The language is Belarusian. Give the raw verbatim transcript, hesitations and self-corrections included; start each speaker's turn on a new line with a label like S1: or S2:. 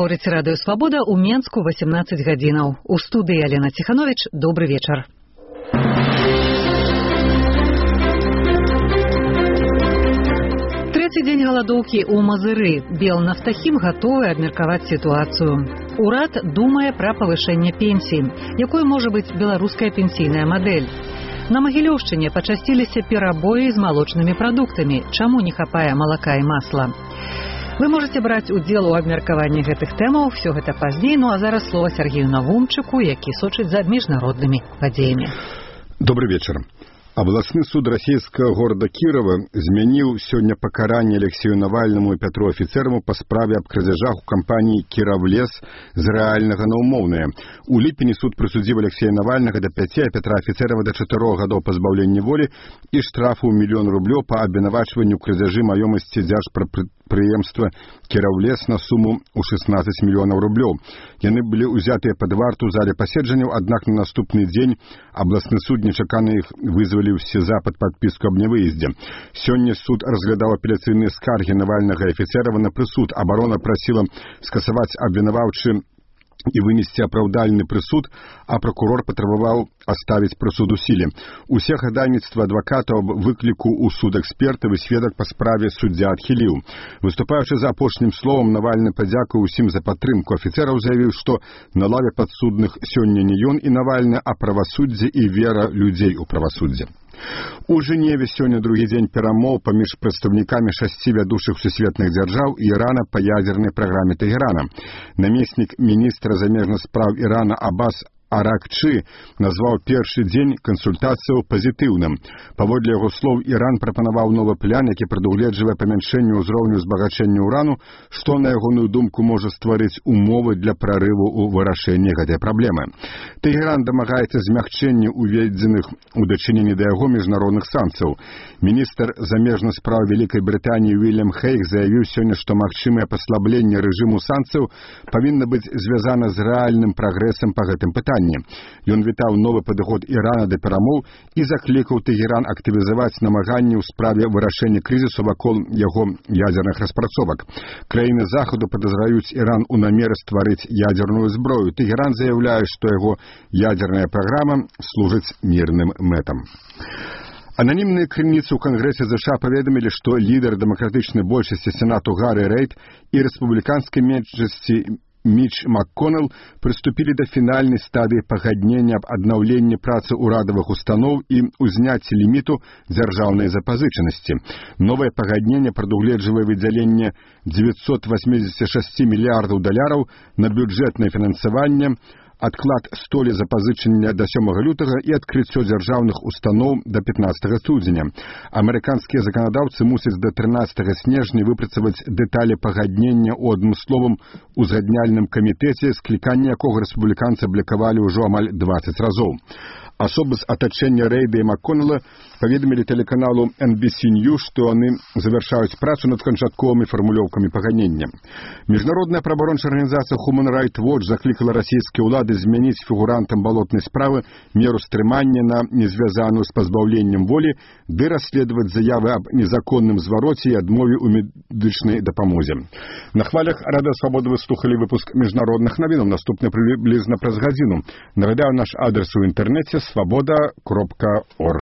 S1: Гаворыць Радыё Свабода ў Менску восемнадцать гадзінаў. У студыі Алена Ціханович. Добры вечар. Трэці дзень галадоўкі ў Мазыры. Белнафтахім гатовы абмеркаваць сітуацыю. Урад думае пра павышэнне пенсій, якой можа быць беларуская пенсійная мадэль. На Магілёўшчыне пачасціліся перабоі з малочнымі прадуктамі. Чаму не хапае малака і масла? Вы можете браць удзел у абмеркаванні гэтых тэмаў, все гэта пазней, ну а зараз слова Сергею Навумчыку, які сочыць за міжнароднымі падзеямі.
S2: Добрый вечер. Областны суд расійскага горада Кірова змяніў сёння пакаранне Алексею Навальнаму і Пятру Афіцэраму па справе аб крадзяжах у кампаніі «Кіравлес» з рэальнага на ўмоўнае. У ліпені суд прысудзіў Алексея Навальнага да пяці, а Пятра Афіцэрава да чатырох гадоў пазбаўлення волі і штрафу ў мільён рублёў па абвінавачванню ў крадзяжы маёмасці дзяржпрадпрыемства «Кіравлес» на суму ў шестнадцать мільёнаў рублёў. Яны былі ўзятыя пад варту ў зале паседжанняў, аднак на наступны дзень абласны суд нечакана іх вызвалі в СИЗА под подписку об невыезде. Сёння суд разглядал апелляцыйныя скаргі Навальнага и Афіцэрава на прысуд. Оборона просила скасаваць абвінаваўчы и вынести оправдальный прысуд, а прокурор патрабаваў оставить прысуд у силе. Усе гадальніцтва адвакатаў об выкліку у суд экспертаў і сведак па справе суддзя адхіліў. Выступаючы за апошнім словам, Навальны падзякуў усім за падтрымку. Афіцэраў заявіў, што на лаве падсудных сёння не ён і Навальны, а правасуддзе і вера людзей у правасуддзе. У Жэневе сёння другі дзень перамоў паміж прадстаўнікамі шасці вядучых сусветных дзяржаў і Ірана па ядзернай праграме Тэгерана. Намеснік міністра замежных спраў Ірана Аббас Аракчы назваў першы дзень кансультацыяў пазітыўным. Паводле яго слоў, Іран прапанаваў новы план, які прадугледжвае памяншэнне ўзроўню збагачэння ўрану, што, на ягоную думку, можа стварыць умовы для прарыву ў вырашэнні гэтай праблемы. Тэгеран дамагаецца змягчэння уведзеных у дачыненні да яго міжнародных санкцыяў. Міністр замежных спраў Вялікай Брытаніі Уільям Хейг заявіў сёння, што магчымае паслабленне рэжыму санкцыяў павінна быць звязана з рэальным прагрэсам па гэтым пытанні. Ён вітаў новы падыход Ірана да перамоў і заклікаў Тэгеран актывізаваць намаганні ў справе вырашэння крызісу вакол яго ядзерных распрацовак. Краіны Захаду падазраюць Іран у намеры стварыць ядзерную зброю. Тэгеран заяўляе, што яго ядзерная праграма служыць мірным мэтам. Ананімныя крыніцы ў Кангрэсе ЗША паведамілі, што лідар дэмакратычнай большасці Сенату Гаррі Рэйд і рэспубліканскай меншасці Міч МакКоннелл прыступілі да фінальнай стадыі пагаднення аб аднаўленні працы ўрадавых устаноў і ўзняцці ліміту дзяржаўнай запазычанасці. Новае пагадненне прадугледжвае выдзяленне девятьсот восемьдесят шесть мільярдаў даляраў на бюджэтнае фінансаванне, адклад столі запазычання да сёмага лютага і адкрыццё дзяржаўных устаноў да пятнадцатага студзеня. Амерыканскія заканадаўцы мусяць да трынаццатага снежня выпрацаваць дэталі пагаднення ў адным словам узгадняльным камітэце, скліканне якога рэспубліканцы блакавалі ўжо амаль двадцать разоў. Асобы з атачэння Рэйда і МакКоннелла паведамілі тэлеканалу эн би си News, што яны завяршаюць працу над канчатковымі фармулёўкамі пагаднення. Міжнародная праваабарончая арганізацыя Human Rights Watch заклікала расійскія ўлады змяніць фігурантам балотнай справы меру стрымання на незвязаную з пазбаўленнем волі, ды расследаваць заявы аб незаконным звароце і адмове ў медычнай дапамозе. На хвалях Радыё Свабода вы слухалі выпуск міжнародных навінаў. Наступны прыблізна праз гадзіну. Нагадаю, наш адрес у інтэрнэце свобода кропка орг.